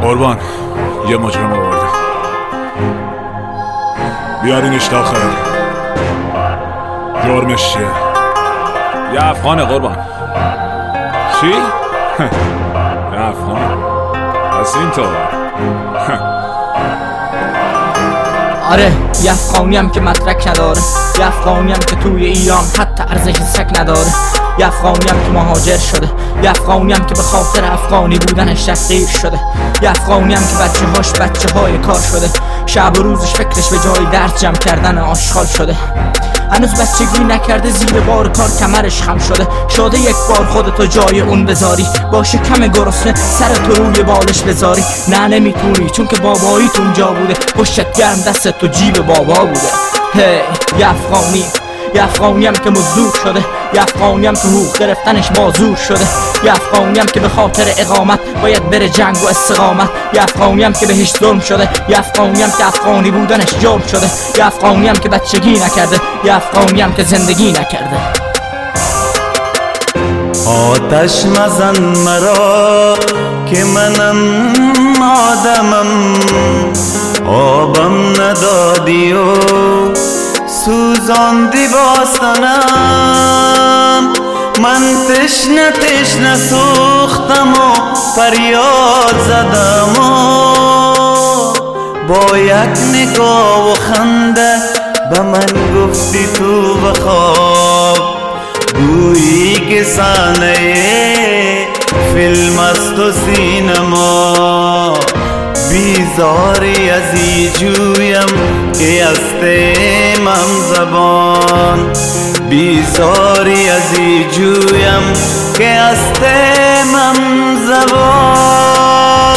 قربان یه مجرم آورده، بیارینش تا آخر. جرمش چیه؟ یه افغانه قربان. چی؟ یه افغان؟ از این طور؟ آره یه افغانیم که مدرک نداره، یه افغانیم که توی ایران حتی ارزش سگ نداره، یه افغانیم که مهاجر شده، یه افغانیم که به خاطر افغانی بودنش تحقیر شده، یه افغانیم که بچه های کار شده، شب و روزش فکرش به جای درد جمع کردن آشغال شده. هنوز بچگی نکرده زیر بار کار کمرش خم شده یک بار خودتو جای اون بذاری، باشه کم گرسنه سرتو روی بالش بذاری. نه نمیتونی چون که باباییت اونجا بوده، پشتت گرم دستت تو جیب بابا بوده. هی یه افغانیم که مزدور شده، یه افغانیم که حقوق گرفتنش بازور شده، یه افغانیم که به خاطر اقامت باید بره جنگ و استقامت، یه افغانیم که بهش ظلم شده، یه افغانیم که افغانی بودنش جرم شده، یه افغانیم که بچگی نکرده، یه افغانیم که زندگی نکرده. آتش مزن مرا که منم آدمم، آبم ندادی و سوزاندی باستانم. من تشنه سوختم و فریاد زدم و با یک نگاه و خنده به من گفتی تو بخواب. گویی که صحنه فیلم است و سینما، بیزاری از ای جویم که از تیمم زبان، بیزاری از ای جویم که از تیمم زبان.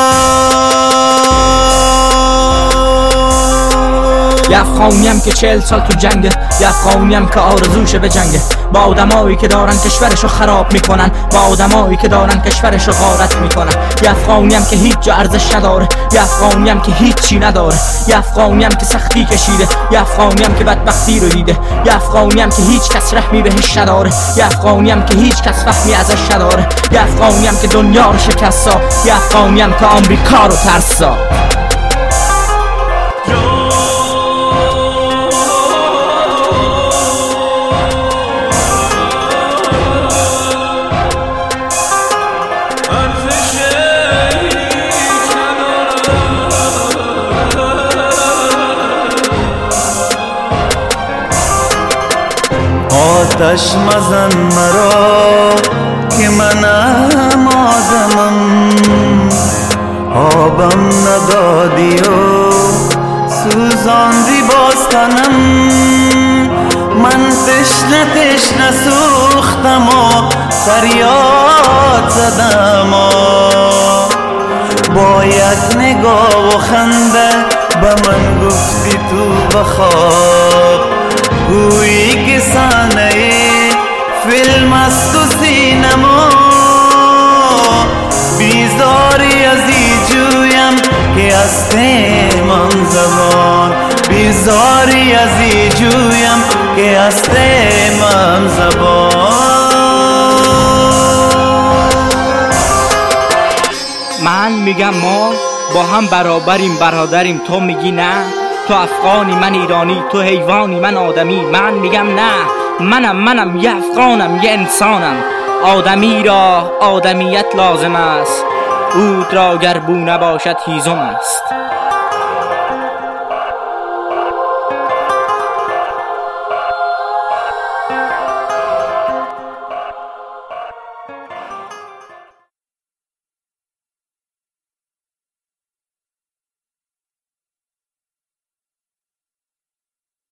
یه افغانیم که 40 سال تو جنگه، یه افغانیم که آرزوشه به جنگه با آدمایی که دارن کشورشو خراب میکنن، با آدمایی که دارن کشورشو غارت میکنن. یه افغانیم که هیچ جا ارزش نداره، یه افغانیم که هیچی نداره، یه افغانیم که سختی کشیده، یه افغانیم که بدبختی رو دیده، یه افغانیم که هیچ کس رحمی بهش نداره، یه افغانیم که هیچ کس فهمی ازش نداره، یه افغانیم که دنیا رو شکستا، یه افغانیم که آمریکا رو ترسا. آتش مزن مرا که منم آدمم، آبم ندادی و سوزاندی باستانم. من تشنه سوختم و فریاد زدم و با یک نگاه و خنده به من گفتی تو بخواب. گویی که صحنه فیلم است و سینما، بیزاری از ای جویم که از تیمم زبان، بیزاری از ای جویم که از تیمم زبان. من میگم ما با هم برابریم، برادریم. تو میگی نه، تو افغانی من ایرانی، تو حیوانی من آدمی. من میگم نه، منم یه افغانم، یه انسانم. آدمی را آدمیت لازم است، عود را گر بو نباشد هیزم است.